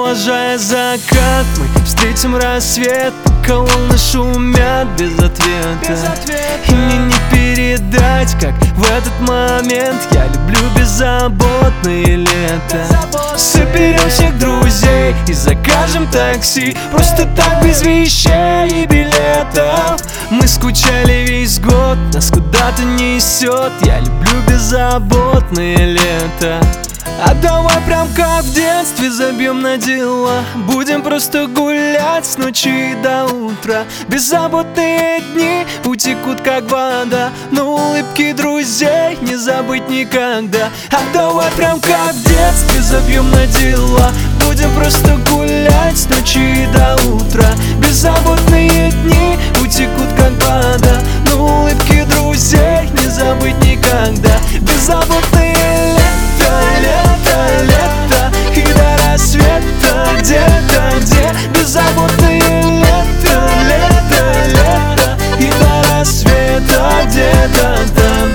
провожая закат, мы встретим рассвет, пока волны шумят без ответа. И мне не передать, как в этот момент я люблю беззаботное лето. Соберем всех друзей и закажем такси, просто так без вещей и билетов. Мы скучали весь год, нас куда-то несет, я люблю беззаботное лето. А давай прям как в детстве забьем на дела, будем просто гулять с ночи до утра. Беззаботные дни утекут как вода, но улыбки друзей не забыть никогда. А давай прям как в детстве забьем на дела, будем просто гулять с ночи до утра. Беззаботные дни утекут как вода, но улыбки друзей не забыть никогда. Беззаботные лето, и до рассвета где-то, где беззаботное лето, и до рассвета где-то там.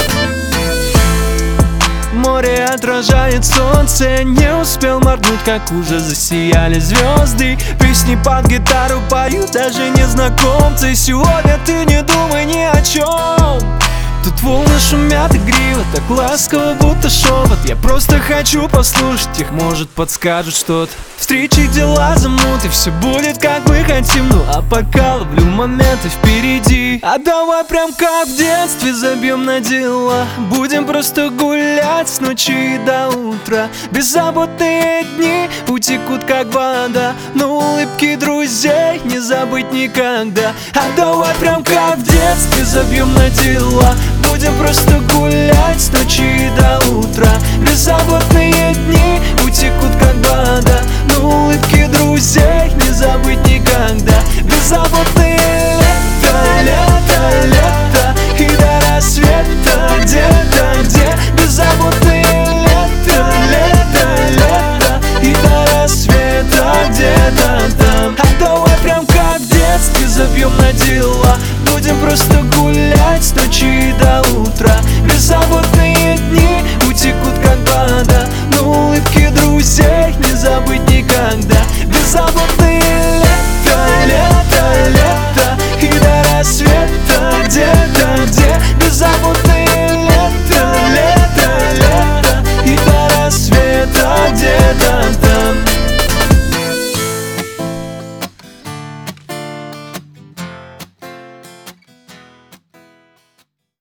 Море отражает солнце, не успел моргнуть, как уже засияли звезды. Песни под гитару поют даже незнакомцы. Сегодня ты не думай ни о чем. Тут волны шумят игриво, так ласково, будто шепот. Я просто хочу послушать их, может подскажут что-то. Встречи, дела, замуты, все будет как мы хотим. Ну а пока ловлю моменты впереди. А давай прям как в детстве забьем на дела, будем просто гулять с ночи до утра. Беззаботные дни утекут как вода, но улыбки друзей не забыть никогда. А давай прям как в детстве забьем на дела, будем просто гулять с ночи до утра. Беззаботные дни утекут как вода, но улыбки друзей не забыть никогда. Беззаботные лето, и до рассвета где-то, где беззаботные лето, и до рассвета где-то там. А давай прям как в детстве забьем на дела, будем просто гулять с ночи до утра. Беззаботные дни утекут как вода, но улыбки друзей